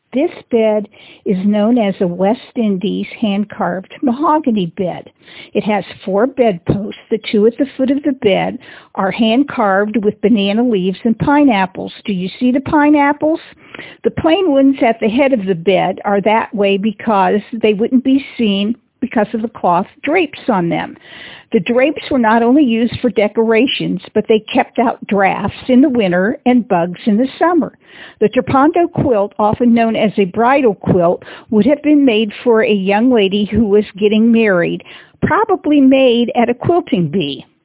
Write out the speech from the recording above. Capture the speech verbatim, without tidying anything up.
This bed is known as a West Indies hand-carved mahogany bed. It has four bedposts. The two at the foot of the bed are hand-carved with banana leaves and pineapples. Do you see the pineapples? The plain ones at the head of the bed are that way because they wouldn't be seen because of the cloth drapes on them. The drapes were not only used for decorations, but they kept out drafts in the winter and bugs in the summer. The Trapando quilt, often known as a bridal quilt, would have been made for a young lady who was getting married, probably made at a quilting bee.